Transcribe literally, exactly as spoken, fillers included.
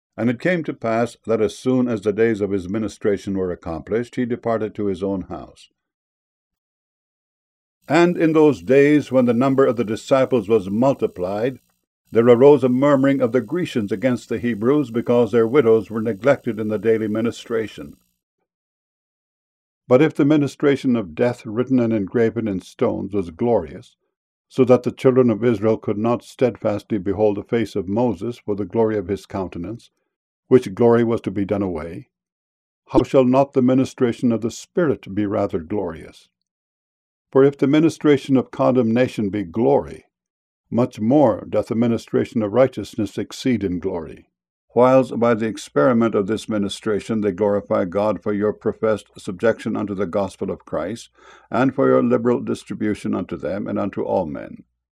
And it came to pass that as soon as the days of his ministration were accomplished, he departed to his own house. And in those days, when the number of the disciples was multiplied, there arose a murmuring of the Grecians against the Hebrews, because their widows were neglected in the daily ministration. But if the ministration of death written and engraven in stones was glorious, so that the children of Israel could not steadfastly behold the face of Moses for the glory of his countenance, which glory was to be done away, how shall not the ministration of the Spirit be rather glorious? For if the ministration of condemnation be glory, much more doth the ministration of righteousness exceed in glory. Whilst by the experiment of this ministration they glorify God for your professed subjection unto the gospel of Christ, and for your liberal distribution unto them and unto all men.